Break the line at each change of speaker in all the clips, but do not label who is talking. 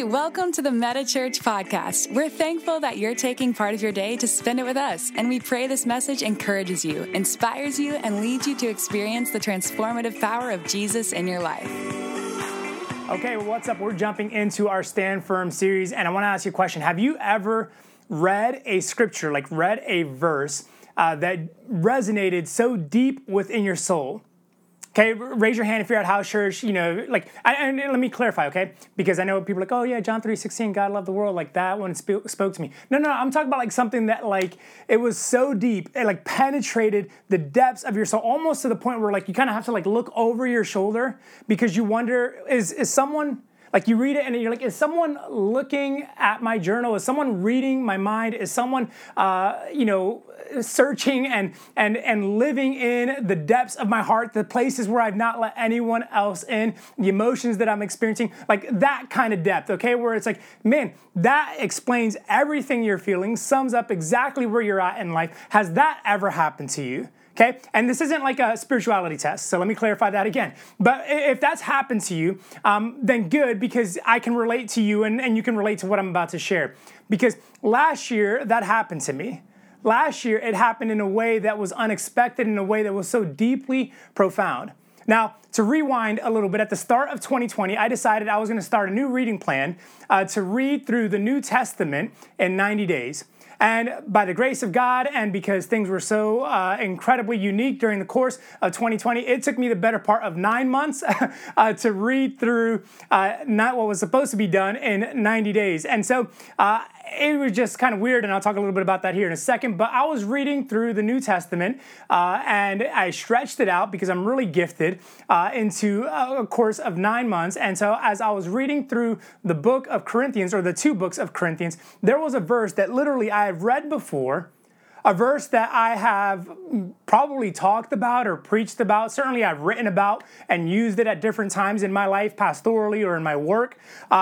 Hey, welcome to the Meta Church podcast. We're thankful that you're taking part of your day to spend it with us, and we pray this message encourages you, inspires you, and leads you to experience the transformative power of Jesus in your life.
Okay, well, what's up? We're jumping into our Stand Firm series, and I want to ask you a question. Have you ever read a scripture, read a verse that resonated so deep within your soul? Okay, raise your hand if you're at house church, and let me clarify, okay? Because I know people are like, oh yeah, John 3:16, God loved the world, that one spoke to me. No, I'm talking about something that it was so deep, it penetrated the depths of your soul, almost to the point where you kind of have to look over your shoulder because you wonder, is someone, you read it and you're like, is someone looking at my journal? Is someone reading my mind? Is someone, searching and living in the depths of my heart, the places where I've not let anyone else in, the emotions that I'm experiencing, that kind of depth, okay? Where it's man, that explains everything you're feeling, sums up exactly where you're at in life. Has that ever happened to you? Okay, and this isn't a spirituality test, so let me clarify that again. But if that's happened to you, then good, because I can relate to you and you can relate to what I'm about to share. Because last year, that happened to me. Last year, it happened in a way that was unexpected, in a way that was so deeply profound. Now, to rewind a little bit, at the start of 2020, I decided I was going to start a new reading plan to read through the New Testament in 90 days. And by the grace of God, and because things were so incredibly unique during the course of 2020, it took me the better part of 9 months to read through not what was supposed to be done in 90 days. And so it was just kind of weird, and I'll talk a little bit about that here in a second, but I was reading through the New Testament, and I stretched it out because I'm really gifted into a course of 9 months. And so as I was reading through the book of Corinthians, or the two books of Corinthians, there was a verse that literally I have read before, a verse that I have probably talked about or preached about. Certainly I've written about and used it at different times in my life, pastorally or in my work.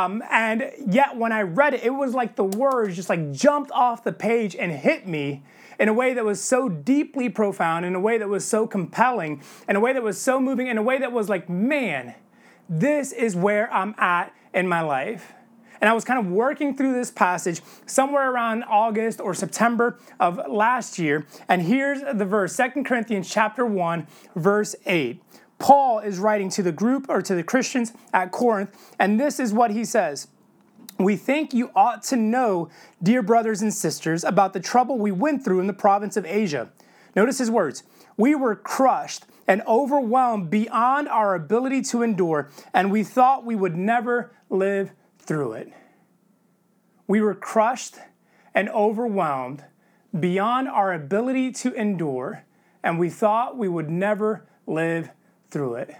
And yet when I read it, it was like the words just jumped off the page and hit me in a way that was so deeply profound, in a way that was so compelling, in a way that was so moving, in a way that was man, this is where I'm at in my life. And I was kind of working through this passage somewhere around August or September of last year. And here's the verse, 2 Corinthians chapter 1, verse 8. Paul is writing to the group, or to the Christians at Corinth, and this is what he says. We think you ought to know, dear brothers and sisters, about the trouble we went through in the province of Asia. Notice his words. We were crushed and overwhelmed beyond our ability to endure, and we thought we would never live through it. We were crushed and overwhelmed beyond our ability to endure, and we thought we would never live through it.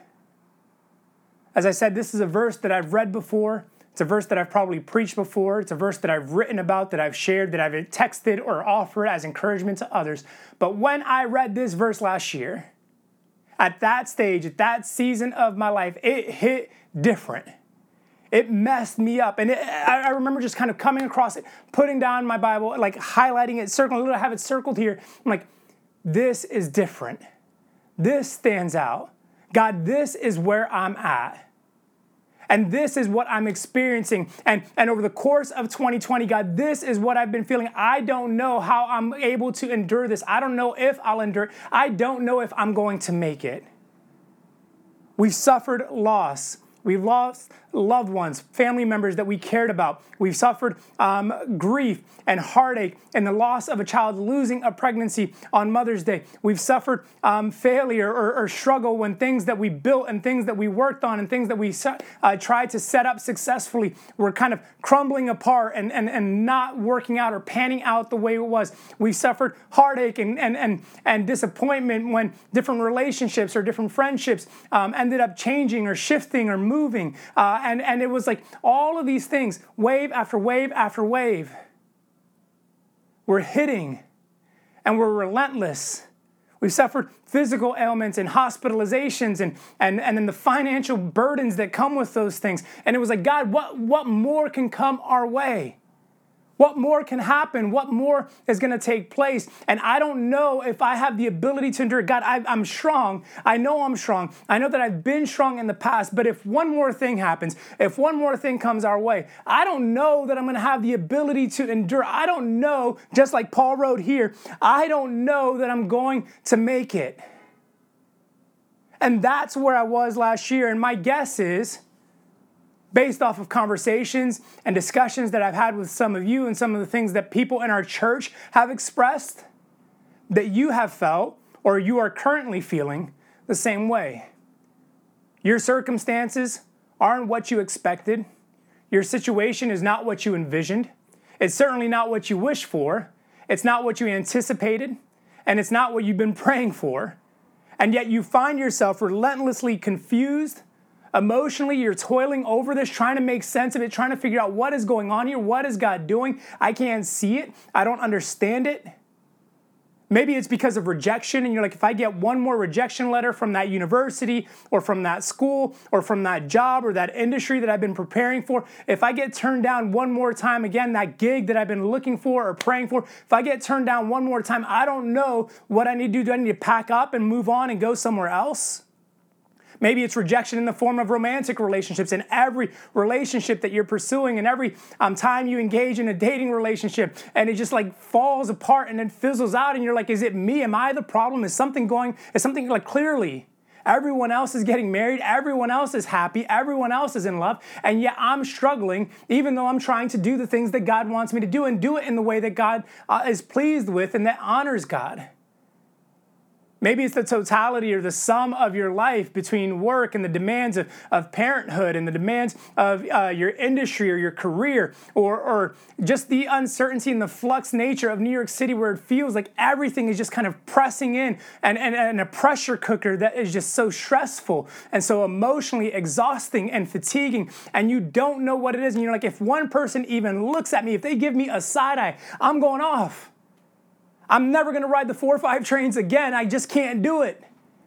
As I said, this is a verse that I've read before. It's a verse that I've probably preached before. It's a verse that I've written about, that I've shared, that I've texted or offered as encouragement to others. But when I read this verse last year, at that stage, at that season of my life, it hit different. It messed me up. And I remember just kind of coming across it, putting down my Bible, highlighting it, circling it, I have it circled here. I'm like, this is different. This stands out. God, this is where I'm at. And this is what I'm experiencing. And over the course of 2020, God, this is what I've been feeling. I don't know how I'm able to endure this. I don't know if I'll endure it. I don't know if I'm going to make it. We've suffered loss. We've lost loved ones, family members that we cared about. We've suffered grief and heartache and the loss of a child, losing a pregnancy on Mother's Day. We've suffered failure or struggle when things that we built and things that we worked on and things that we tried to set up successfully were kind of crumbling apart and not working out or panning out the way it was. We've suffered heartache and disappointment when different relationships or different friendships ended up changing or shifting or moving. And it was all of these things, wave after wave after wave, were hitting, and were relentless. We've suffered physical ailments and hospitalizations and then the financial burdens that come with those things. And it was God, what more can come our way? What more can happen? What more is going to take place? And I don't know if I have the ability to endure. God, I'm strong. I know I'm strong. I know that I've been strong in the past. But if one more thing happens, if one more thing comes our way, I don't know that I'm going to have the ability to endure. I don't know, just like Paul wrote here, I don't know that I'm going to make it. And that's where I was last year. And my guess is, based off of conversations and discussions that I've had with some of you and some of the things that people in our church have expressed, that you have felt or you are currently feeling the same way. Your circumstances aren't what you expected. Your situation is not what you envisioned. It's certainly not what you wished for. It's not what you anticipated. And it's not what you've been praying for. And yet you find yourself relentlessly confused. Emotionally, you're toiling over this, trying to make sense of it, trying to figure out what is going on here. What is God doing? I can't see it. I don't understand it. Maybe it's because of rejection, and you're like, if I get one more rejection letter from that university or from that school or from that job or that industry that I've been preparing for, if I get turned down one more time, again, that gig that I've been looking for or praying for, if I get turned down one more time, I don't know what I need to do. Do I need to pack up and move on and go somewhere else? Maybe it's rejection in the form of romantic relationships, and every relationship that you're pursuing and every time you engage in a dating relationship, and it just like falls apart and it fizzles out, and you're like, is it me? Am I the problem? Is something like clearly everyone else is getting married, everyone else is happy, everyone else is in love, and yet I'm struggling even though I'm trying to do the things that God wants me to do and do it in the way that God is pleased with and that honors God. Maybe it's the totality or the sum of your life between work and the demands of parenthood and the demands of your industry or your career, or just the uncertainty and the flux nature of New York City, where it feels like everything is just kind of pressing in and a pressure cooker that is just so stressful and so emotionally exhausting and fatiguing, and you don't know what it is. And you're like, if one person even looks at me, if they give me a side eye, I'm going off. I'm never going to ride the 4 or 5 trains again. I just can't do it.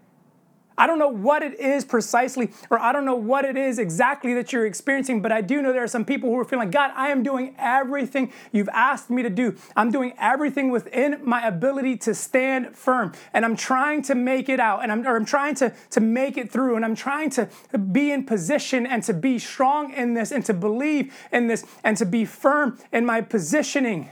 I don't know what it is precisely, or I don't know what it is exactly that you're experiencing, but I do know there are some people who are feeling like, God, I am doing everything you've asked me to do. I'm doing everything within my ability to stand firm, and I'm trying to make it out, and I'm trying to make it through, and I'm trying to be in position and to be strong in this and to believe in this and to be firm in my positioning.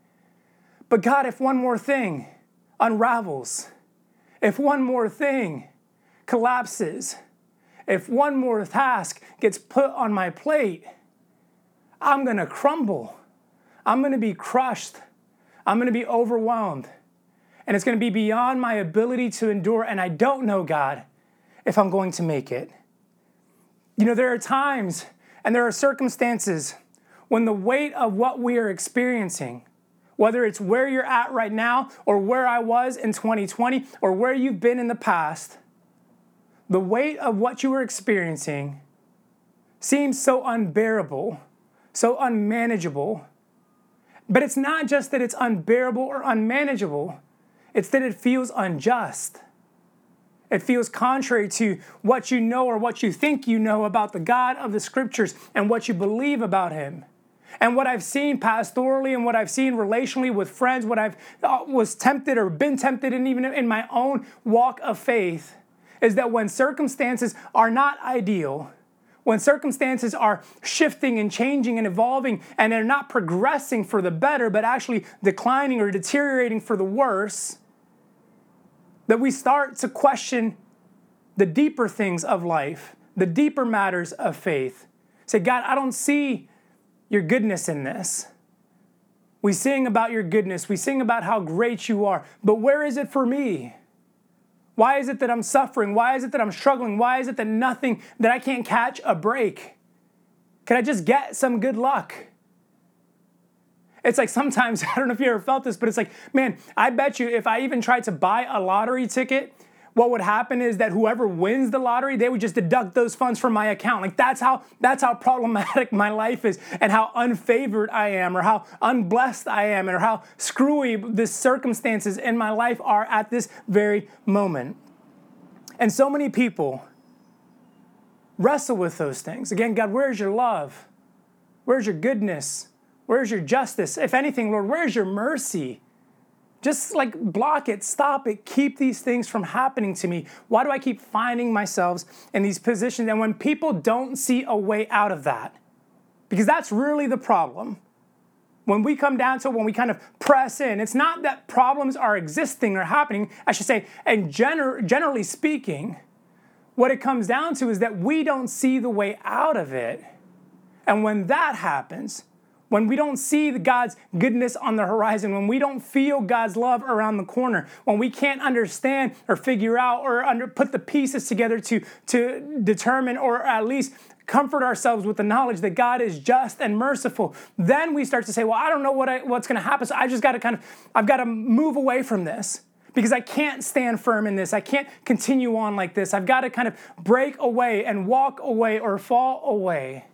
But God, if one more thing unravels, if one more thing collapses, if one more task gets put on my plate, I'm going to crumble. I'm going to be crushed. I'm going to be overwhelmed. And it's going to be beyond my ability to endure. And I don't know, God, if I'm going to make it. You know, there are times and there are circumstances when the weight of what we are experiencing, whether it's where you're at right now or where I was in 2020 or where you've been in the past, the weight of what you were experiencing seems so unbearable, so unmanageable. But it's not just that it's unbearable or unmanageable, it's that it feels unjust. It feels contrary to what you know or what you think you know about the God of the Scriptures and what you believe about Him. And what I've seen pastorally and what I've seen relationally with friends, what I've was tempted or been tempted and even in my own walk of faith, is that when circumstances are not ideal, when circumstances are shifting and changing and evolving and they're not progressing for the better, but actually declining or deteriorating for the worse, that we start to question the deeper things of life, the deeper matters of faith. Say, God, I don't see your goodness in this. We sing about your goodness. We sing about how great you are. But where is it for me? Why is it that I'm suffering? Why is it that I'm struggling? Why is it that I can't catch a break? Can I just get some good luck? It's like sometimes, I don't know if you ever felt this, but it's like, man, I bet you if I even tried to buy a lottery ticket, what would happen is that whoever wins the lottery, they would just deduct those funds from my account. Like that's how problematic my life is and how unfavored I am or how unblessed I am or how screwy the circumstances in my life are at this very moment. And so many people wrestle with those things. Again, God, where's your love? Where's your goodness? Where's your justice? If anything, Lord, where's your mercy? Just like block it, stop it, keep these things from happening to me. Why do I keep finding myself in these positions? And when people don't see a way out of that, because that's really the problem. When we come down to it, when we kind of press in, it's not that problems are existing or happening, I should say, and generally speaking, what it comes down to is that we don't see the way out of it. And when that happens, when we don't see God's goodness on the horizon, when we don't feel God's love around the corner, when we can't understand or figure out or put the pieces together to determine or at least comfort ourselves with the knowledge that God is just and merciful, then we start to say, well, I don't know what's going to happen, so I just got to I've got to move away from this because I can't stand firm in this. I can't continue on like this. I've got to kind of break away and walk away or fall away.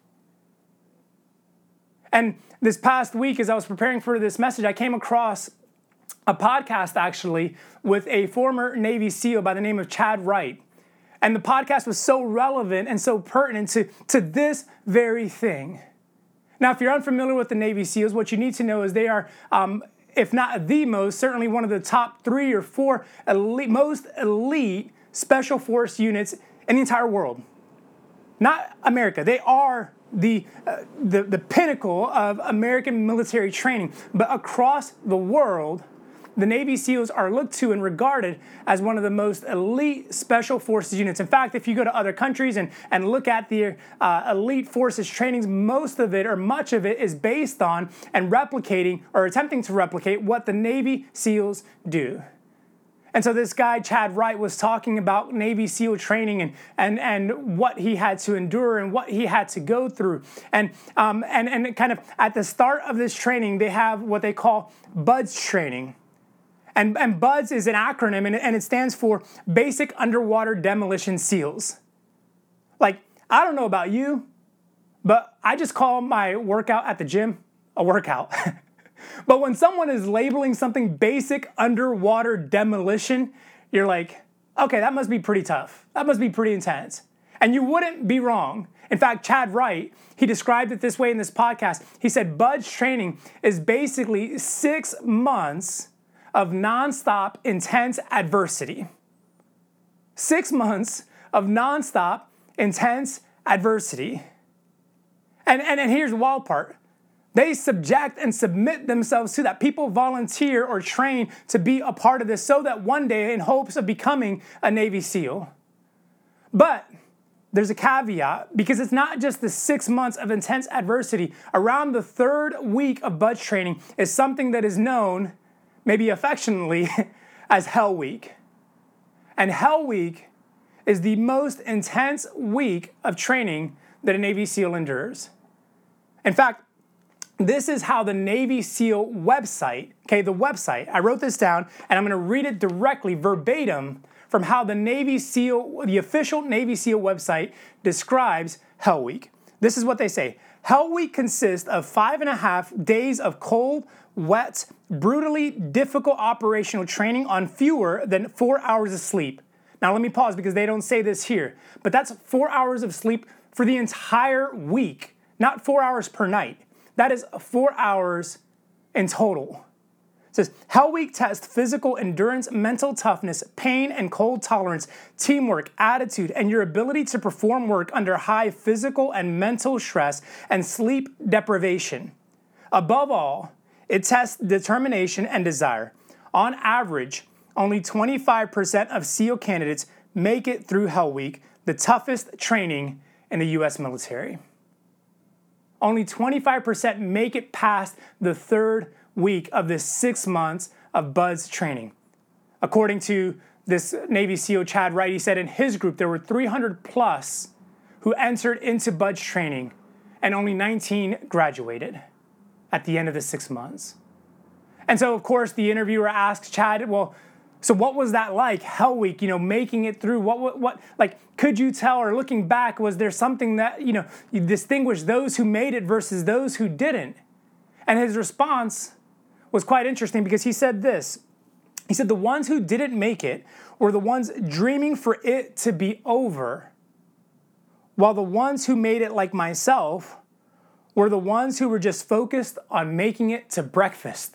And this past week, as I was preparing for this message, I came across a podcast actually with a former Navy SEAL by the name of Chad Wright. And the podcast was so relevant and so pertinent to this very thing. Now, if you're unfamiliar with the Navy SEALs, what you need to know is they are, if not the most, certainly one of the top 3 or 4 most elite special force units in the entire world. Not America. They are the pinnacle of American military training. But across the world, the Navy SEALs are looked to and regarded as one of the most elite special forces units. In fact, if you go to other countries and look at the elite forces trainings, most of it or much of it is based on and replicating or attempting to replicate what the Navy SEALs do. And so this guy, Chad Wright, was talking about Navy SEAL training and what he had to endure and what he had to go through. And kind of at the start of this training, they have what they call BUDS training. And BUDS is an acronym, and it stands for Basic Underwater Demolition SEALs. Like, I don't know about you, but I just call my workout at the gym a workout. But when someone is labeling something basic underwater demolition, you're like, okay, that must be pretty tough. That must be pretty intense. And you wouldn't be wrong. In fact, Chad Wright, he described it this way in this podcast. He said, BUDS training is basically 6 months of nonstop intense adversity. 6 months of nonstop intense adversity. And here's the wild part. They subject and submit themselves to that. People volunteer or train to be a part of this so that one day in hopes of becoming a Navy SEAL. But there's a caveat because it's not just the 6 months of intense adversity. Around the 3rd week of BUDS training is something that is known, maybe affectionately, as Hell Week. And Hell Week is the most intense week of training that a Navy SEAL endures. In fact, this is how the Navy SEAL website, okay, the website, I wrote this down and I'm going to read it directly, verbatim, from how the Navy SEAL, the official Navy SEAL website describes Hell Week. This is what they say. Hell Week consists of 5.5 days of cold, wet, brutally difficult operational training on fewer than 4 hours of sleep. Now let me pause because they don't say this here, but that's 4 hours of sleep for the entire week, not 4 hours per night. That is 4 hours in total. It says, Hell Week tests physical endurance, mental toughness, pain and cold tolerance, teamwork, attitude, and your ability to perform work under high physical and mental stress and sleep deprivation. Above all, it tests determination and desire. On average, only 25% of SEAL candidates make it through Hell Week, the toughest training in the U.S. military. Only 25% make it past the 3rd week of this 6 months of BUDS training. According to this Navy SEAL, Chad Wright, he said in his group there were 300 plus who entered into BUDS training and only 19 graduated at the end of the 6 months. And so, of course, the interviewer asked Chad, well, so what was that like, Hell Week, making it through? What, could you tell, or looking back, was there something that, you distinguished those who made it versus those who didn't? And his response was quite interesting because he said this. He said the ones who didn't make it were the ones dreaming for it to be over, while the ones who made it, like myself, were the ones who were just focused on making it to breakfast.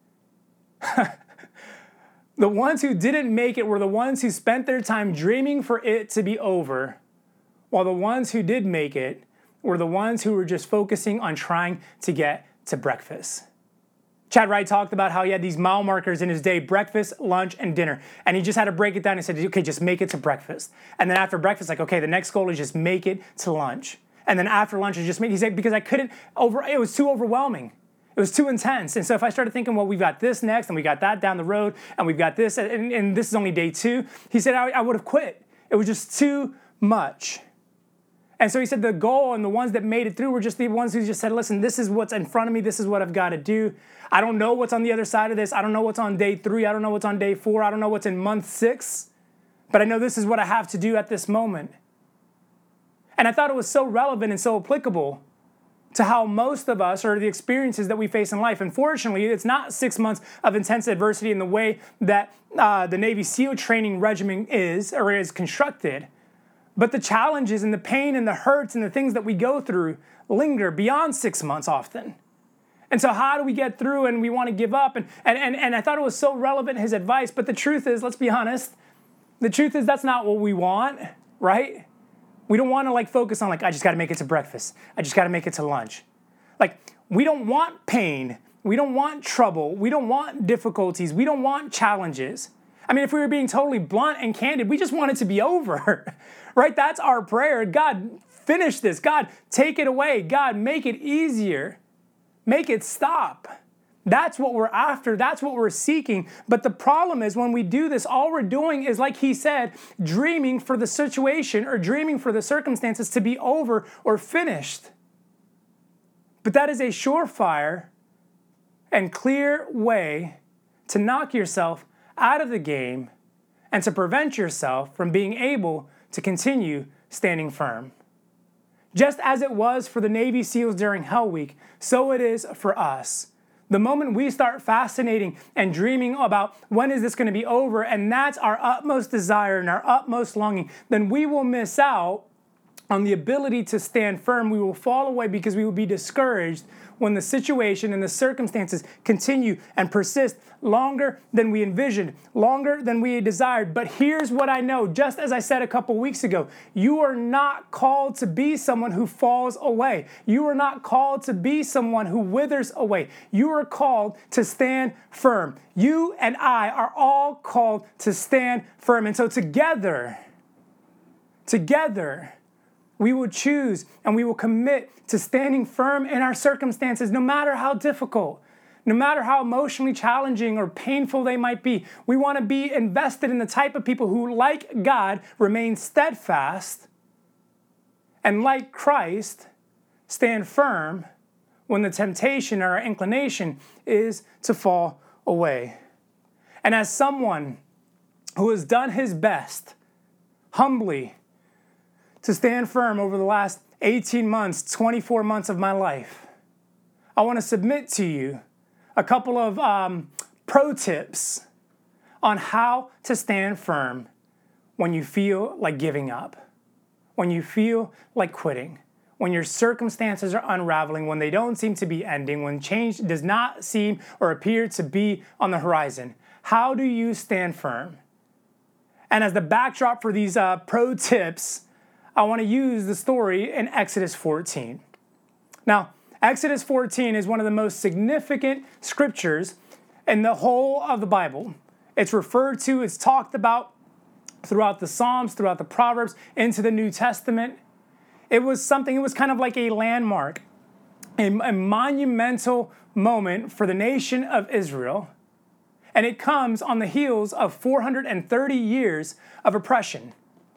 The ones who didn't make it were the ones who spent their time dreaming for it to be over, while the ones who did make it were the ones who were just focusing on trying to get to breakfast. Chad Wright talked about how he had these mile markers in his day: breakfast, lunch, and dinner. And he just had to break it down. He said, okay, just make it to breakfast. And then after breakfast, like, okay, the next goal is just make it to lunch. And then after lunch is just make, he said, because it was too overwhelming. It was too intense. And so if I started thinking, well, we've got this next, and we got that down the road, and we've got this, and this is only day 2, he said, I would have quit. It was just too much. And so he said the goal and the ones that made it through were just the ones who just said, listen, this is what's in front of me. This is what I've got to do. I don't know what's on the other side of this. I don't know what's on day 3. I don't know what's on day 4. I don't know what's in month 6. But I know this is what I have to do at this moment. And I thought it was so relevant and so applicable to how most of us, or the experiences that we face in life. Unfortunately, it's not 6 months of intense adversity in the way that the Navy SEAL training regimen is constructed. But the challenges and the pain and the hurts and the things that we go through linger beyond 6 months often. And so how do we get through and we want to give up? And I thought it was so relevant, his advice. But the truth is, let's be honest, the truth is that's not what we want, right? We don't want to focus on I just got to make it to breakfast. I just got to make it to lunch. We don't want pain. We don't want trouble. We don't want difficulties. We don't want challenges. I mean, if we were being totally blunt and candid, we just want it to be over, right? That's our prayer. God, finish this. God, take it away. God, make it easier. Make it stop. That's what we're after. That's what we're seeking. But the problem is when we do this, all we're doing is, like he said, dreaming for the situation or dreaming for the circumstances to be over or finished. But that is a surefire and clear way to knock yourself out of the game and to prevent yourself from being able to continue standing firm. Just as it was for the Navy SEALs during Hell Week, so it is for us. The moment we start fascinating and dreaming about when is this going to be over, and that's our utmost desire and our utmost longing, then we will miss out on the ability to stand firm. We will fall away because we will be discouraged when the situation and the circumstances continue and persist longer than we envisioned, longer than we desired. But here's what I know, just as I said a couple weeks ago, you are not called to be someone who falls away. You are not called to be someone who withers away. You are called to stand firm. You and I are all called to stand firm. And so together, we will choose and we will commit to standing firm in our circumstances, no matter how difficult, no matter how emotionally challenging or painful they might be. We want to be invested in the type of people who, like God, remain steadfast and, like Christ, stand firm when the temptation or our inclination is to fall away. And as someone who has done his best, humbly, to stand firm over the last 18 months, 24 months of my life, I want to submit to you a couple of pro tips on how to stand firm when you feel like giving up, when you feel like quitting, when your circumstances are unraveling, when they don't seem to be ending, when change does not seem or appear to be on the horizon. How do you stand firm? And as the backdrop for these pro tips, I want to use the story in Exodus 14. Now, Exodus 14 is one of the most significant scriptures in the whole of the Bible. It's referred to, it's talked about throughout the Psalms, throughout the Proverbs, into the New Testament. It was kind of like a landmark, a monumental moment for the nation of Israel. And it comes on the heels of 430 years of oppression.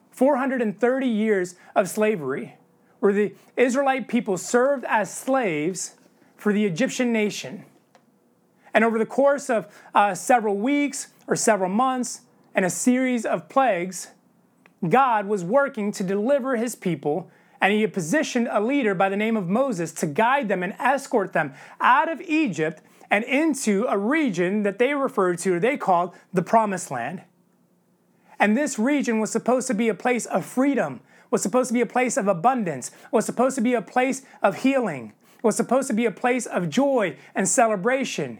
430 years of slavery, where the Israelite people served as slaves for the Egyptian nation. And over the course of several weeks or several months and a series of plagues, God was working to deliver his people, and he had positioned a leader by the name of Moses to guide them and escort them out of Egypt and into a region that they referred to, or they called, the Promised Land. And this region was supposed to be a place of freedom, was supposed to be a place of abundance, was supposed to be a place of healing. was supposed to be a place of joy and celebration.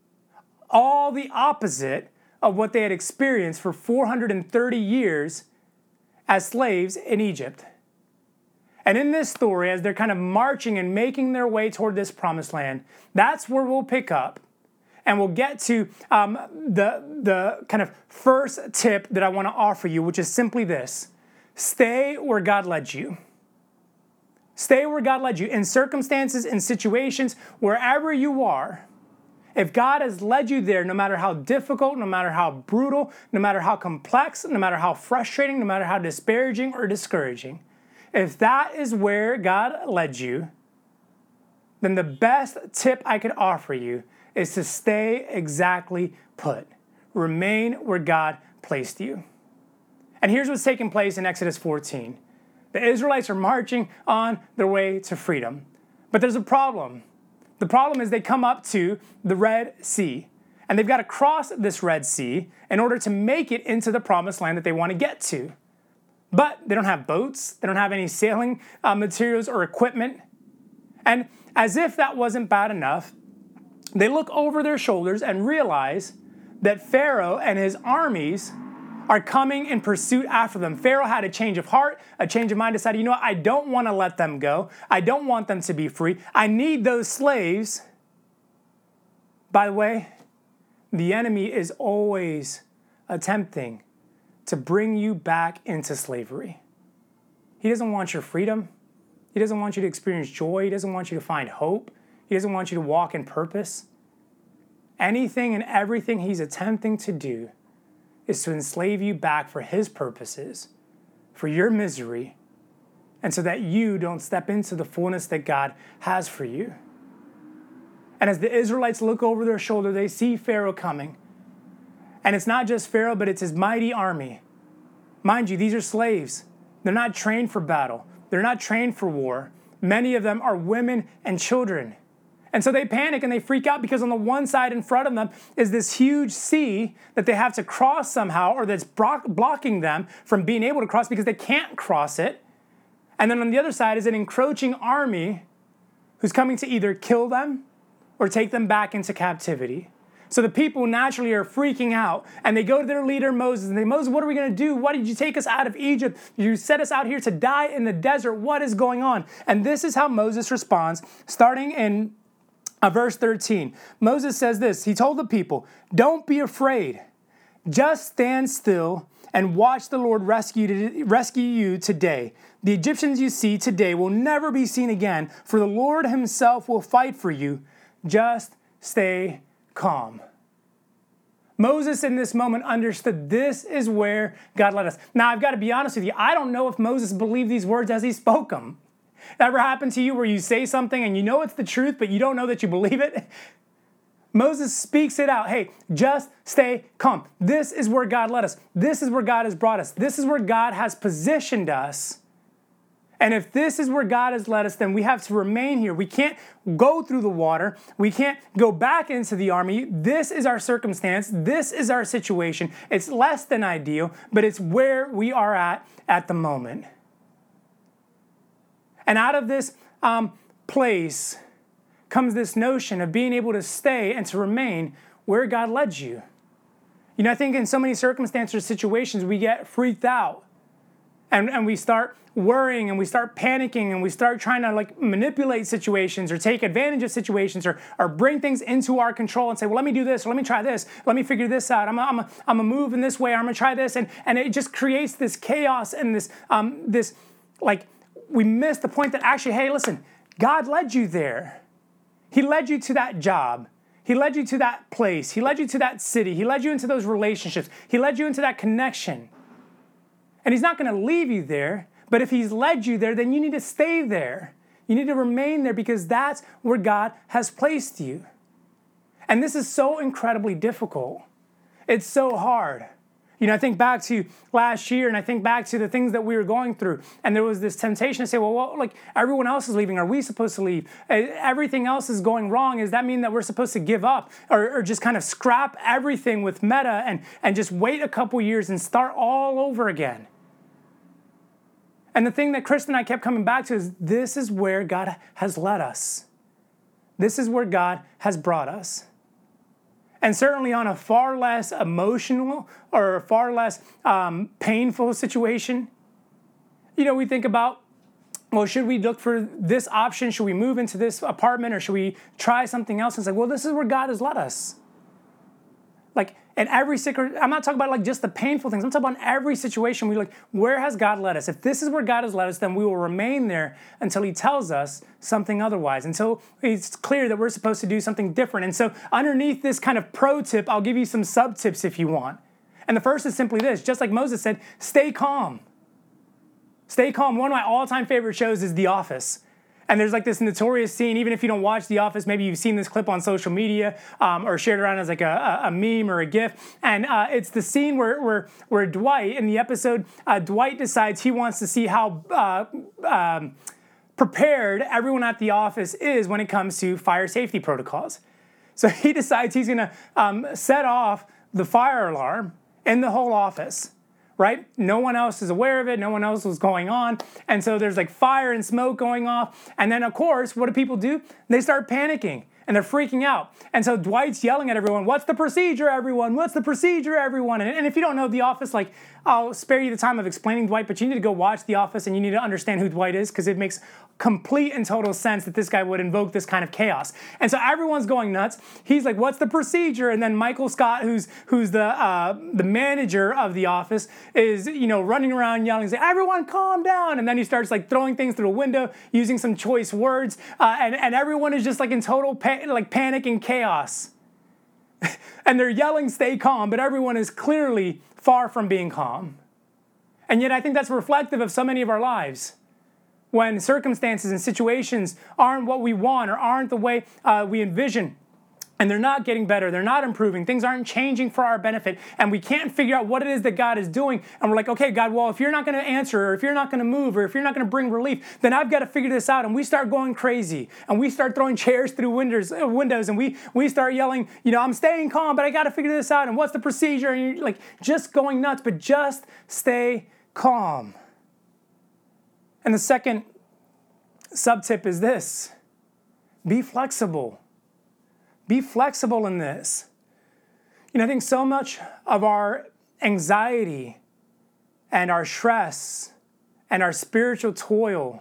All the opposite of what they had experienced for 430 years as slaves in Egypt. And in this story, as they're kind of marching and making their way toward this promised land, that's where we'll pick up. And we'll get to the kind of first tip that I want to offer you, which is simply this: stay where God led you. Stay where God led you. In circumstances, in situations, wherever you are, if God has led you there, no matter how difficult, no matter how brutal, no matter how complex, no matter how frustrating, no matter how disparaging or discouraging, if that is where God led you, then the best tip I could offer you is to stay exactly put. Remain where God placed you. And here's what's taking place in Exodus 14. The Israelites are marching on their way to freedom. But there's a problem. The problem is they come up to the Red Sea. And they've got to cross this Red Sea in order to make it into the promised land that they want to get to. But they don't have boats. They don't have any sailing materials or equipment. And as if that wasn't bad enough, they look over their shoulders and realize that Pharaoh and his armies are coming in pursuit after them. Pharaoh had a change of heart, a change of mind, decided, you know what, I don't want to let them go. I don't want them to be free. I need those slaves. By the way, the enemy is always attempting to bring you back into slavery. He doesn't want your freedom. He doesn't want you to experience joy. He doesn't want you to find hope. He doesn't want you to walk in purpose. Anything and everything he's attempting to do is to enslave you back for his purposes, for your misery, and so that you don't step into the fullness that God has for you. And as the Israelites look over their shoulder, they see Pharaoh coming. And it's not just Pharaoh, but it's his mighty army. Mind you, these are slaves. They're not trained for battle. They're not trained for war. Many of them are women and children. And so they panic and they freak out because on the one side in front of them is this huge sea that they have to cross somehow, or that's blocking them from being able to cross because they can't cross it. And then on the other side is an encroaching army who's coming to either kill them or take them back into captivity. So the people naturally are freaking out, and they go to their leader Moses and they say, Moses, what are we going to do? Why did you take us out of Egypt? You set us out here to die in the desert. What is going on? And this is how Moses responds, starting in verse 13. Moses says this. He told the people, don't be afraid. Just stand still and watch the Lord rescue you today. The Egyptians you see today will never be seen again, for the Lord himself will fight for you. Just stay calm. Moses in this moment understood this is where God led us. Now, I've got to be honest with you. I don't know if Moses believed these words as he spoke them. Ever happened to you where you say something and you know it's the truth, but you don't know that you believe it? Moses speaks it out. Hey, just stay calm. This is where God led us. This is where God has brought us. This is where God has positioned us. And if this is where God has led us, then we have to remain here. We can't go through the water. We can't go back into the army. This is our circumstance. This is our situation. It's less than ideal, but it's where we are at the moment. And out of this place comes this notion of being able to stay and to remain where God led you. You know, I think in so many circumstances or situations, we get freaked out. And we start worrying and we start panicking and we start trying to manipulate situations or take advantage of situations or bring things into our control and say, well, let me do this, or let me try this, let me figure this out. I'm gonna move in this way, or I'm gonna try this. And it just creates this chaos and this we miss the point that actually, hey, listen, God led you there. He led you to that job. He led you to that place. He led you to that city. He led you into those relationships. He led you into that connection. And he's not going to leave you there, but if he's led you there, then you need to stay there. You need to remain there because that's where God has placed you. And this is so incredibly difficult. It's so hard. You know, I think back to last year and I think back to the things that we were going through. And there was this temptation to say, well, everyone else is leaving. Are we supposed to leave? Everything else is going wrong. Does that mean that we're supposed to give up or just kind of scrap everything with Meta and just wait a couple years and start all over again? And the thing that Chris and I kept coming back to is this is where God has led us. this is where God has brought us. And certainly on a far less emotional or a far less painful situation, we think about, well, should we look for this option? Should we move into this apartment, or should we try something else? And it's like, well, this is where God has led us. Like in every I'm not talking about like just the painful things. I'm talking about in every situation. Where has God led us? If this is where God has led us, then we will remain there until he tells us something otherwise, until it's clear that we're supposed to do something different. And so underneath this kind of pro tip, I'll give you some sub tips if you want. And the first is simply this: just like Moses said, stay calm. Stay calm. One of my all-time favorite shows is The Office. And there's like this notorious scene, even if you don't watch The Office, maybe you've seen this clip on social media or shared around as like a meme or a GIF. And it's the scene where Dwight, in the episode, Dwight decides he wants to see how prepared everyone at the office is when it comes to fire safety protocols. So he decides he's going to set off the fire alarm in the whole office. Right? No one else is aware of it. No one else was going on. And so there's like fire and smoke going off. And then, of course, what do people do? They start panicking and they're freaking out. And so Dwight's yelling at everyone, "What's the procedure, everyone? What's the procedure, everyone?" And if you don't know The Office, like, I'll spare you the time of explaining Dwight, but you need to go watch The Office and you need to understand who Dwight is, because it makes complete and total sense that this guy would invoke this kind of chaos. And so everyone's going nuts. He's like, "What's the procedure?" And then Michael Scott, who's the manager of The Office, is running around yelling, saying, "Everyone calm down." And then he starts like throwing things through a window, using some choice words, and everyone is just like in total panic and chaos. And they're yelling, "Stay calm," but everyone is clearly far from being calm. And yet I think that's reflective of so many of our lives. When circumstances and situations aren't what we want or aren't the way we envision, and they're not getting better, they're not improving, things aren't changing for our benefit, and we can't figure out what it is that God is doing, and we're like, "Okay, God, well, if you're not going to answer, or if you're not going to move, or if you're not going to bring relief, then I've got to figure this out." And we start going crazy, and we start throwing chairs through windows, and we start yelling, "I'm staying calm, but I got to figure this out, and what's the procedure?" And you're like just going nuts, but just stay calm. And the second sub-tip is this: be flexible. Be flexible in this. I think so much of our anxiety and our stress and our spiritual toil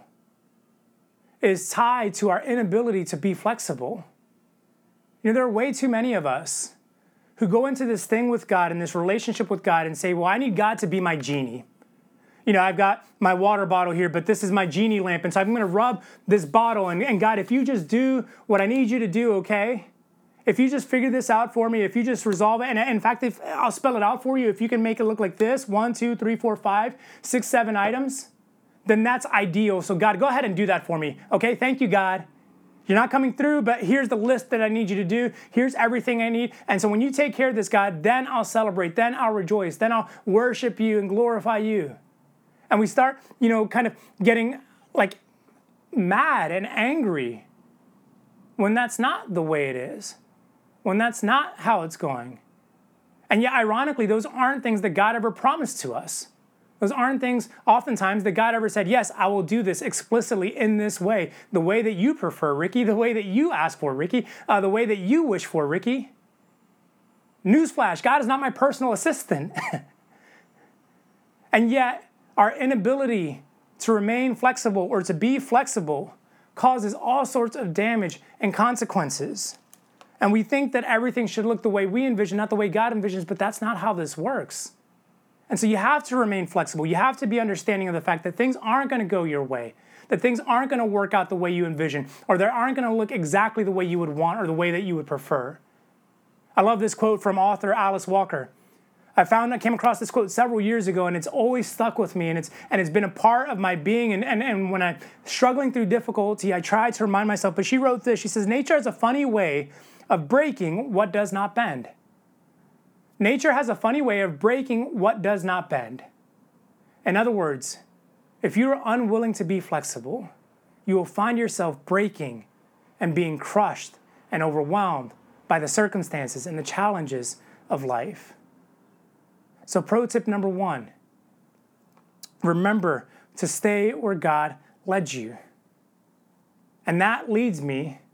is tied to our inability to be flexible. There are way too many of us who go into this thing with God, in this relationship with God, and say, "Well, I need God to be my genie. I've got my water bottle here, but this is my genie lamp, and so I'm going to rub this bottle, and God, if you just do what I need you to do, okay? If you just figure this out for me, if you just resolve it, and in fact, if I'll spell it out for you, if you can make it look like this, 1, 2, 3, 4, 5, 6, 7 items, then that's ideal. So God, go ahead and do that for me. Okay, thank you, God. You're not coming through, but here's the list that I need you to do. Here's everything I need. And so when you take care of this, God, then I'll celebrate, then I'll rejoice, then I'll worship you and glorify you." And we start, kind of getting like mad and angry when that's not the way it is, when that's not how it's going. And yet, ironically, those aren't things that God ever promised to us. Those aren't things, oftentimes, that God ever said, "Yes, I will do this explicitly in this way, the way that you prefer, Ricky, the way that you ask for, Ricky, the way that you wish for, Ricky." Newsflash, God is not my personal assistant. And yet, our inability to remain flexible or to be flexible causes all sorts of damage and consequences. And we think that everything should look the way we envision, not the way God envisions, but that's not how this works. And so you have to remain flexible. You have to be understanding of the fact that things aren't going to go your way, that things aren't going to work out the way you envision, or they aren't going to look exactly the way you would want or the way that you would prefer. I love this quote from author Alice Walker. I came across this quote several years ago, and it's always stuck with me, and it's been a part of my being. And when I'm struggling through difficulty, I try to remind myself. But she wrote this. She says, "Nature has a funny way of breaking what does not bend." Nature has a funny way of breaking what does not bend. In other words, if you're unwilling to be flexible, you will find yourself breaking and being crushed and overwhelmed by the circumstances and the challenges of life. So pro tip number 1, remember to stay where God led you. And that leads me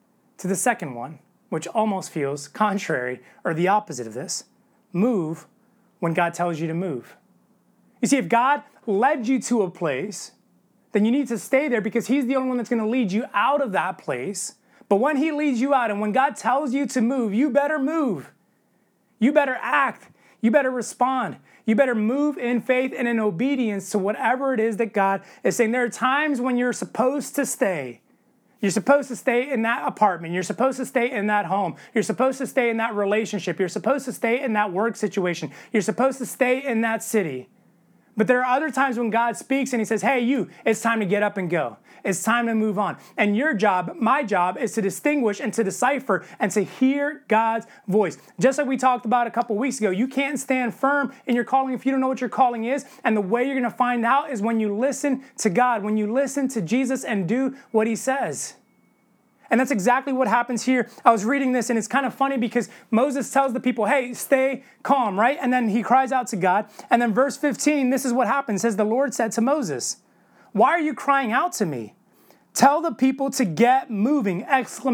to the second one, which almost feels contrary or the opposite of this. Move when God tells you to move. You see, if God led you to a place, then you need to stay there because he's the only one that's going to lead you out of that place. But when he leads you out and when God tells you to move, you better move. You better act. You better respond. You better move in faith and in obedience to whatever it is that God is saying. There are times when you're supposed to stay. You're supposed to stay in that apartment. You're supposed to stay in that home. You're supposed to stay in that relationship. You're supposed to stay in that work situation. You're supposed to stay in that city. But there are other times when God speaks and he says, hey, you, it's time to get up and go. It's time to move on. And your job, my job, is to distinguish and to decipher and to hear God's voice. Just like we talked about a couple weeks ago, you can't stand firm in your calling if you don't know what your calling is. And the way you're going to find out is when you listen to God, when you listen to Jesus and do what he says. And that's exactly what happens here. I was reading this and it's kind of funny because Moses tells the people, hey, stay calm, right? And then he cries out to God. And then verse 15, this is what happens. It says, the Lord said to Moses, why are you crying out to me? Tell the people to get moving, !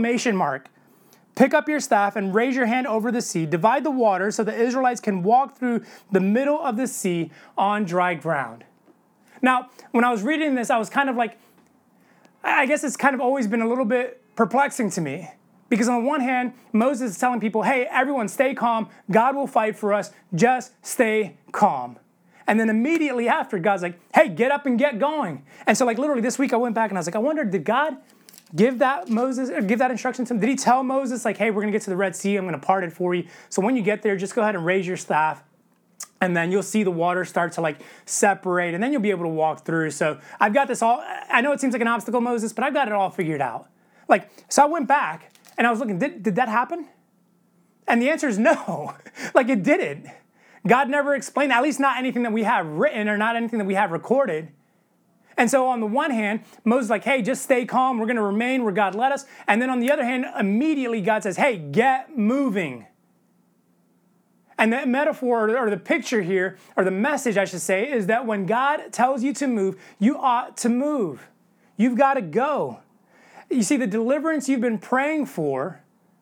Pick up your staff and raise your hand over the sea. Divide the water so the Israelites can walk through the middle of the sea on dry ground. Now, when I was reading this, I was kind of like, I guess it's kind of always been a little bit perplexing to me. Because on the one hand, Moses is telling people, hey, everyone stay calm. God will fight for us. Just stay calm. And then immediately after, God's like, hey, get up and get going. And so like literally this week I went back and I was like, I wonder, did God give that instruction to him? Did he tell Moses like, hey, we're going to get to the Red Sea. I'm going to part it for you. So when you get there, just go ahead and raise your staff. And then you'll see the water start to like separate and then you'll be able to walk through. So I've got this all, I know it seems like an obstacle, Moses, but I've got it all figured out. So I went back and I was looking, did that happen? And the answer is no. It didn't. God never explained, at least not anything that we have written or not anything that we have recorded. And so on the one hand, Moses is like, hey, just stay calm. We're going to remain where God led us. And then on the other hand, immediately God says, hey, get moving. And the metaphor or the picture here, or the message I should say, is that when God tells you to move, you ought to move. You've got to go. You see, the deliverance you've been praying for,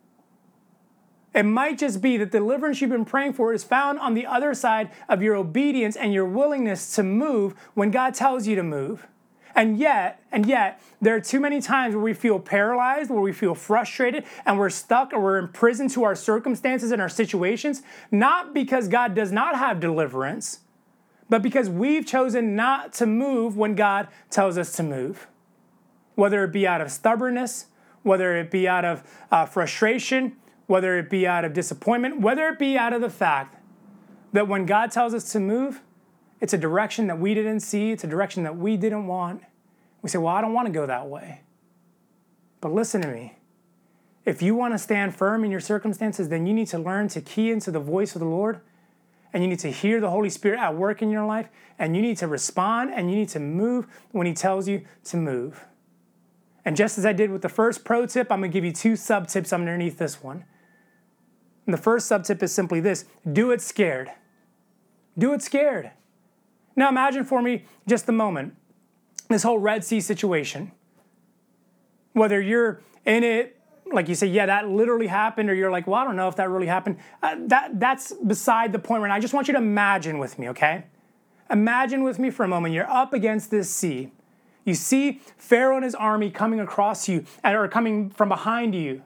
it might just be that the deliverance you've been praying for is found on the other side of your obedience and your willingness to move when God tells you to move. And yet, there are too many times where we feel paralyzed, where we feel frustrated, and we're stuck or we're imprisoned to our circumstances and our situations, not because God does not have deliverance, but because we've chosen not to move when God tells us to move. Whether it be out of stubbornness, whether it be out of frustration, whether it be out of disappointment, whether it be out of the fact that when God tells us to move, it's a direction that we didn't see, it's a direction that we didn't want. We say, well, I don't want to go that way. But listen to me. If you want to stand firm in your circumstances, then you need to learn to key into the voice of the Lord, and you need to hear the Holy Spirit at work in your life, and you need to respond, and you need to move when he tells you to move. And just as I did with the first pro tip, I'm going to give you 2 sub-tips underneath this one. And the first sub-tip is simply this: do it scared. Do it scared. Now imagine for me just a moment, this whole Red Sea situation. Whether you're in it, like you say, yeah, that literally happened, or you're like, well, I don't know if that really happened. That's beside the point right now. I just want you to imagine with me, okay? Imagine with me for a moment. You're up against this sea. You see Pharaoh and his army coming across you, or coming from behind you.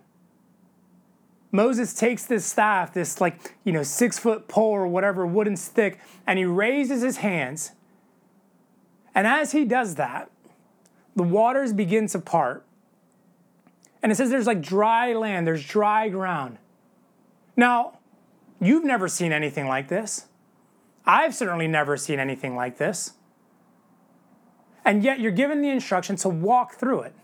Moses takes this staff, this 6-foot pole or whatever, wooden stick, and he raises his hands. And as he does that, the waters begin to part. And it says there's dry land, there's dry ground. Now, you've never seen anything like this. I've certainly never seen anything like this. And yet you're given the instruction to walk through it.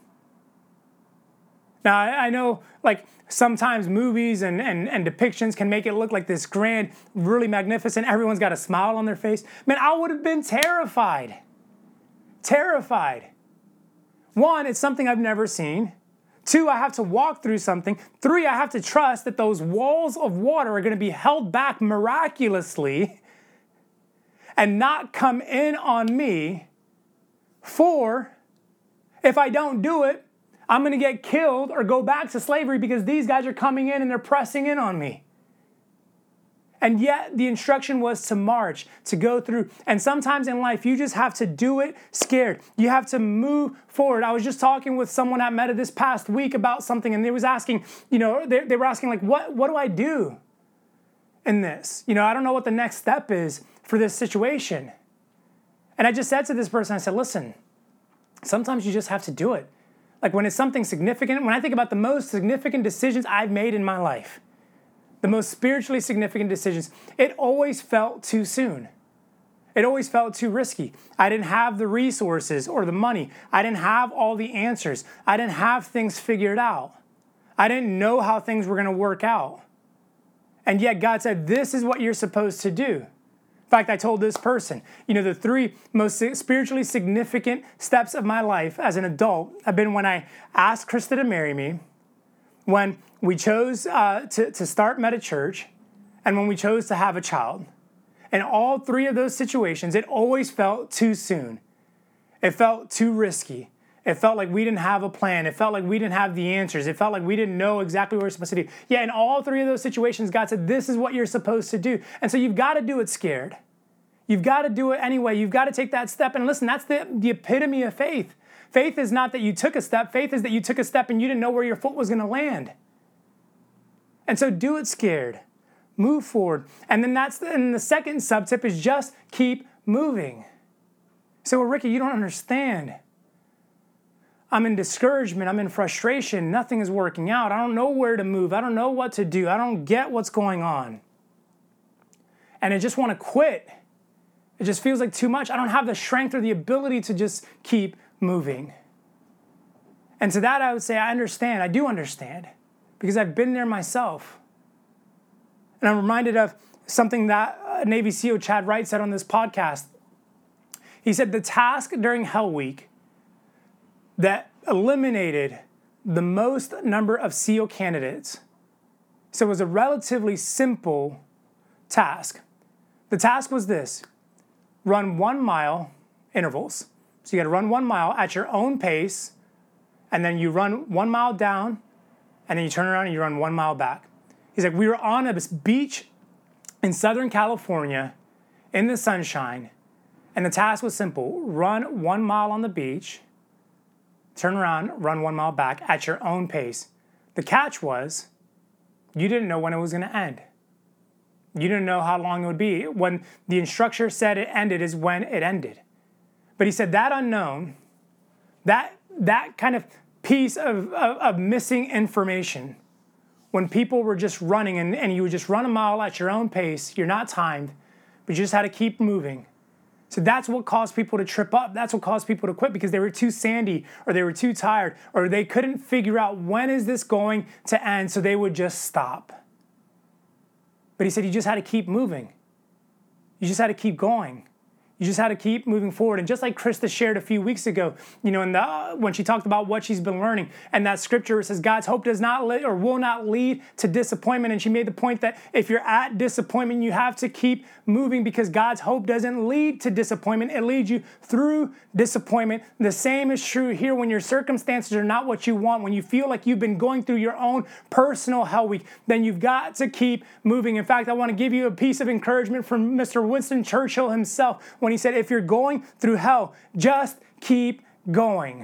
Now, I know sometimes movies and depictions can make it look like this grand, really magnificent, everyone's got a smile on their face. Man, I would have been terrified. Terrified. 1, it's something I've never seen. 2, I have to walk through something. 3, I have to trust that those walls of water are going to be held back miraculously and not come in on me. 4, if I don't do it, I'm going to get killed or go back to slavery because these guys are coming in and they're pressing in on me. And yet the instruction was to march, to go through. And sometimes in life, you just have to do it scared. You have to move forward. I was just talking with someone at Meta this past week about something, and they was asking, they were asking like, what do I do in this? I don't know what the next step is for this situation. And I just said to this person, I said, listen, sometimes you just have to do it. Like when it's something significant, when I think about the most significant decisions I've made in my life, the most spiritually significant decisions, it always felt too soon. It always felt too risky. I didn't have the resources or the money. I didn't have all the answers. I didn't have things figured out. I didn't know how things were going to work out. And yet God said, this is what you're supposed to do. In fact, I told this person, the 3 most spiritually significant steps of my life as an adult have been when I asked Krista to marry me, when we chose to start Meta Church, and when we chose to have a child. In all 3 of those situations, it always felt too soon. It felt too risky. It felt like we didn't have a plan. It felt like we didn't have the answers. It felt like we didn't know exactly what we were supposed to do. Yeah, in all 3 of those situations, God said, this is what you're supposed to do. And so you've got to do it scared. You've got to do it anyway. You've got to take that step. And listen, that's the epitome of faith. Faith is not that you took a step. Faith is that you took a step and you didn't know where your foot was going to land. And so do it scared. Move forward. And then the second sub-tip is just keep moving. So, well, Ricky, you don't understand. I'm in discouragement. I'm in frustration. Nothing is working out. I don't know where to move. I don't know what to do. I don't get what's going on. And I just want to quit. It just feels like too much. I don't have the strength or the ability to just keep moving. And to that, I would say, I understand. I do understand. Because I've been there myself. And I'm reminded of something that Navy SEAL Chad Wright said on this podcast. He said the task during Hell Week that eliminated the most number of SEAL candidates, so it was a relatively simple task. The task was this: run 1 mile intervals. So you got to run 1 mile at your own pace, and then you run 1 mile down, and then you turn around and you run 1 mile back. He's like, we were on this beach in Southern California in the sunshine, and the task was simple: run 1 mile on the beach, turn around, run 1 mile back at your own pace. The catch was, you didn't know when it was going to end. You didn't know how long it would be. When the instructor said it ended is when it ended. But he said that unknown, that kind of piece of missing information, when people were just running and you would just run a mile at your own pace, you're not timed, but you just had to keep moving. So that's what caused people to trip up. That's what caused people to quit, because they were too sandy, or they were too tired, or they couldn't figure out when is this going to end, so they would just stop. But he said you just had to keep moving. You just had to keep going. You just had to keep moving forward. And just like Krista shared a few weeks ago, when she talked about what she's been learning, and that scripture says God's hope does not will not lead to disappointment. And she made the point that if you're at disappointment, you have to keep moving, because God's hope doesn't lead to disappointment. It leads you through disappointment. The same is true here when your circumstances are not what you want, when you feel like you've been going through your own personal hell week, then you've got to keep moving. In fact, I want to give you a piece of encouragement from Mr. Winston Churchill himself, when he said, if you're going through hell, just keep going.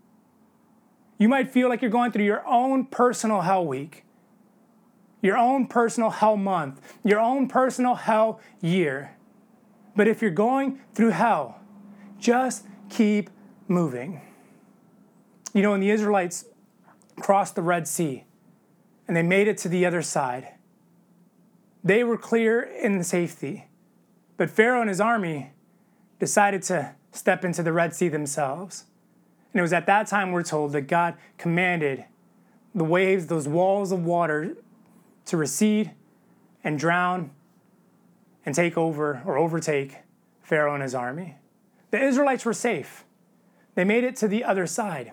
You might feel like you're going through your own personal hell week, your own personal hell month, your own personal hell year. But if you're going through hell, just keep moving. When the Israelites crossed the Red Sea and they made it to the other side, they were clear in safety. But Pharaoh and his army decided to step into the Red Sea themselves. And it was at that time, we're told, that God commanded the waves, those walls of water, to recede and drown and take over or overtake Pharaoh and his army. The Israelites were safe. They made it to the other side.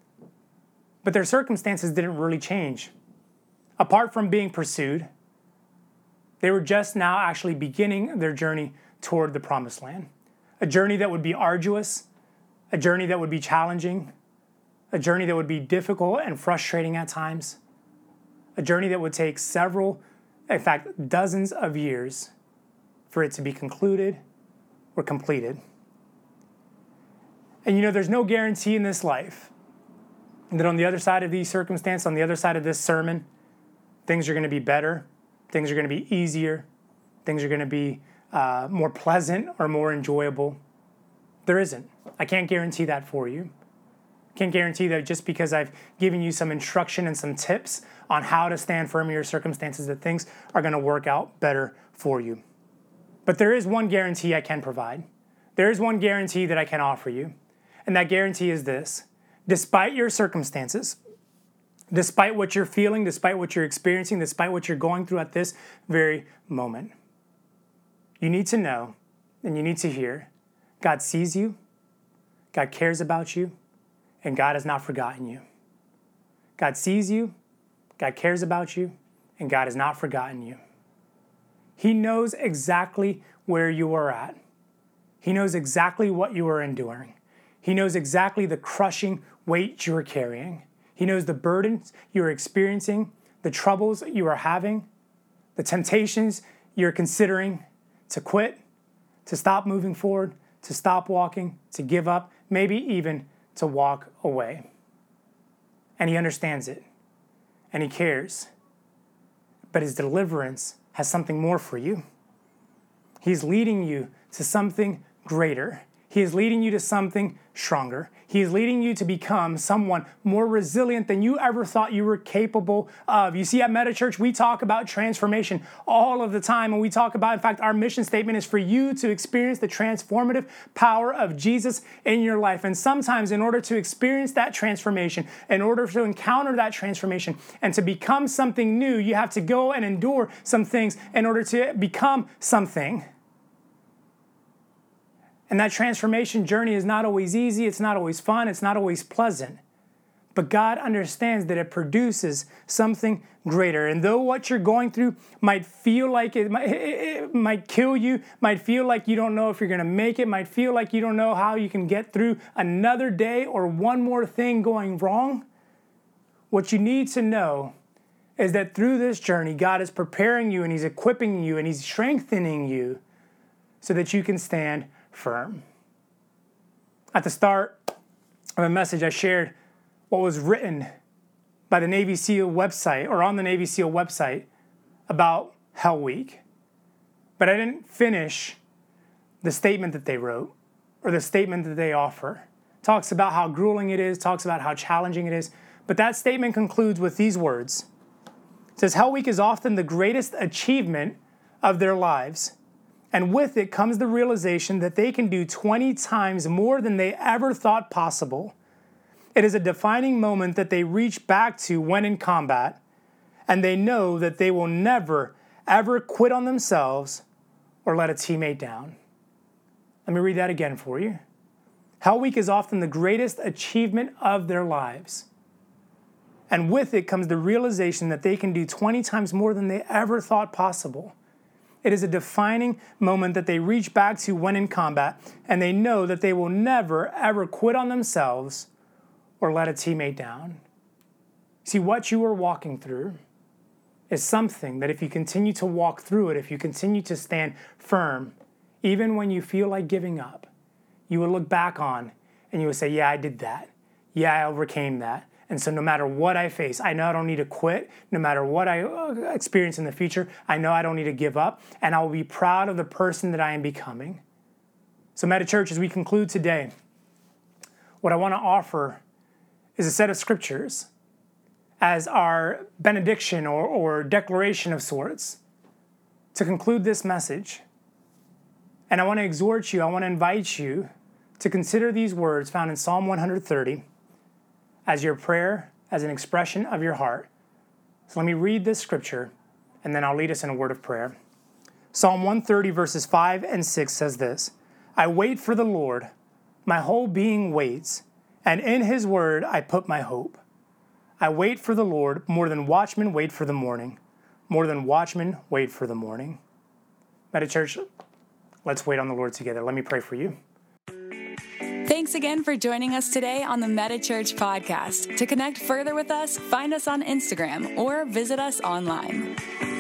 But their circumstances didn't really change. Apart from being pursued, they were just now actually beginning their journey toward the Promised Land. A journey that would be arduous, a journey that would be challenging, a journey that would be difficult and frustrating at times, a journey that would take several, in fact, dozens of years for it to be concluded or completed. And there's no guarantee in this life that on the other side of these circumstances, on the other side of this sermon, things are going to be better, things are going to be easier, things are going to be more pleasant or more enjoyable. There isn't. I can't guarantee that for you. I can't guarantee that just because I've given you some instruction and some tips on how to stand firm in your circumstances that things are going to work out better for you. But there is one guarantee I can provide. There is one guarantee that I can offer you. And that guarantee is this: despite your circumstances, despite what you're feeling, despite what you're experiencing, despite what you're going through at this very moment, you need to know and you need to hear God sees you, God cares about you, and God has not forgotten you. God sees you, God cares about you, and God has not forgotten you. He knows exactly where you are at. He knows exactly what you are enduring. He knows exactly the crushing weight you are carrying. He knows the burdens you are experiencing, the troubles you are having, the temptations you're considering to quit, to stop moving forward, to stop walking, to give up, maybe even to walk away. And He understands it, and He cares. But His deliverance has something more for you. He's leading you to something greater. He is leading you to something stronger. He is leading you to become someone more resilient than you ever thought you were capable of. You see, at MetaChurch, we talk about transformation all of the time. And we talk about, in fact, our mission statement is for you to experience the transformative power of Jesus in your life. And sometimes in order to experience that transformation, in order to encounter that transformation and to become something new, you have to go and endure some things in order to become something. And that transformation journey is not always easy, it's not always fun, it's not always pleasant. But God understands that it produces something greater. And though what you're going through might feel like it might kill you, might feel like you don't know if you're going to make it, might feel like you don't know how you can get through another day or one more thing going wrong, what you need to know is that through this journey, God is preparing you and He's equipping you and He's strengthening you so that you can stand firm. At the start of a message, I shared what was written by the Navy SEAL website or on the Navy SEAL website about Hell Week. But I didn't finish the statement that they wrote or the statement that they offer. It talks about how grueling it is, talks about how challenging it is. But that statement concludes with these words. It says, Hell Week is often the greatest achievement of their lives. And with it comes the realization that they can do 20 times more than they ever thought possible. It is a defining moment that they reach back to when in combat, and they know that they will never, ever quit on themselves or let a teammate down. Let me read that again for you. Hell Week is often the greatest achievement of their lives. And with it comes the realization that they can do 20 times more than they ever thought possible. It is a defining moment that they reach back to when in combat, and they know that they will never, ever quit on themselves or let a teammate down. See, what you are walking through is something that if you continue to walk through it, if you continue to stand firm, even when you feel like giving up, you will look back on and you will say, yeah, I did that. Yeah, I overcame that. And so no matter what I face, I know I don't need to quit. No matter what I experience in the future, I know I don't need to give up. And I will be proud of the person that I am becoming. So MetaChurch, as we conclude today, what I want to offer is a set of scriptures as our benediction or declaration of sorts to conclude this message. And I want to exhort you, I want to invite you to consider these words found in Psalm 130 as your prayer, as an expression of your heart. So let me read this scripture, and then I'll lead us in a word of prayer. Psalm 130 verses 5 and 6 says this, I wait for the Lord, my whole being waits, and in His word I put my hope. I wait for the Lord more than watchmen wait for the morning, more than watchmen wait for the morning. MetaChurch, let's wait on the Lord together. Let me pray for you.
Thanks again for joining us today on the Meta Church podcast. To connect further with us, find us on Instagram or visit us online.